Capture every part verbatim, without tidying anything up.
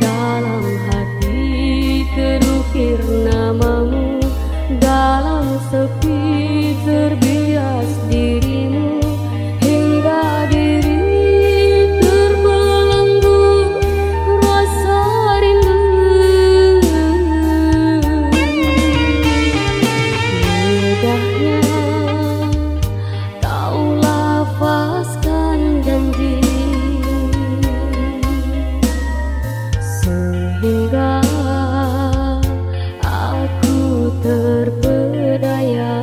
Dalam hati terukir namamu, dalam sepi terbias dirimu, hingga diri terbelenggu rasa rindu. Mudahnya kau lafazkan janji, sehingga aku terpedaya.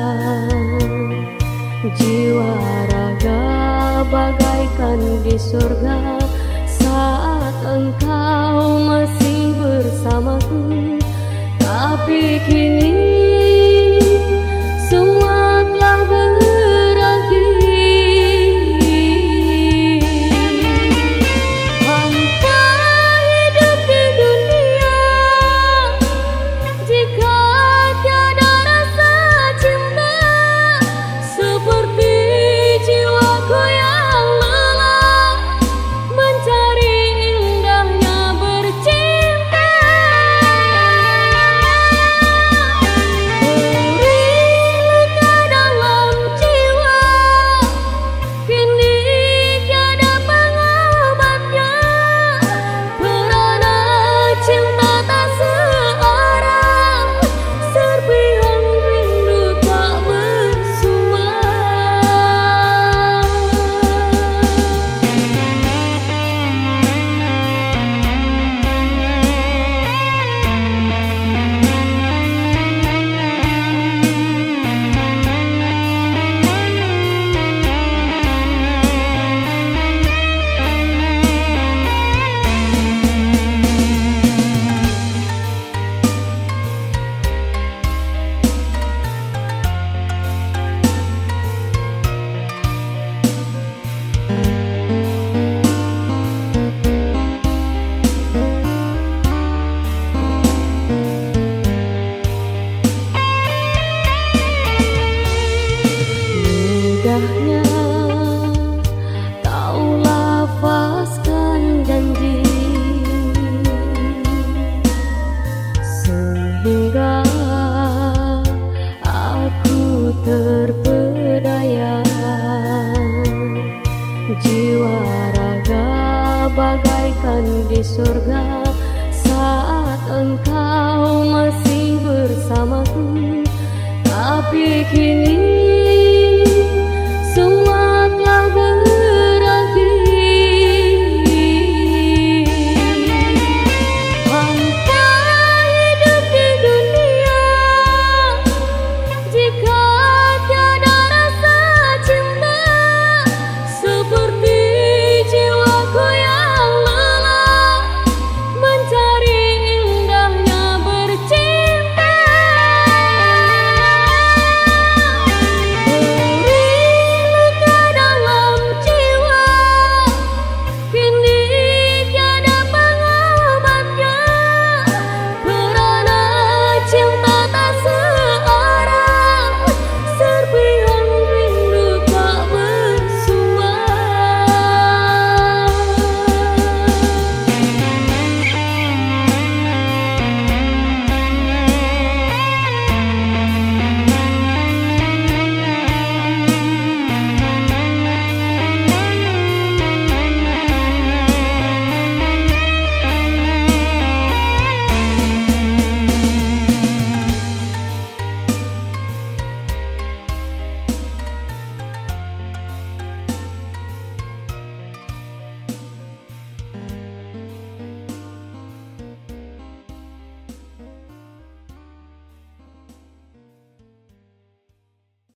Jiwa raga bagaikan di surga saat engkau masih bersamaku. Tapi kini semua telah berakhir. Hampa hidup di dunia jika tiada rasa cinta, seperti jiwaku yang lelah mencari indahnya bercinta. Beri luka dalam jiwa, kini tiada pengobatnya, kerana cinta tak searah, serpihan rindu tak bersua. Mudahnya kau lafazkan janji, sehingga aku terpedaya. Jiwa raga bagaikan di surga saat engkau masih bersamaku. Tapi kini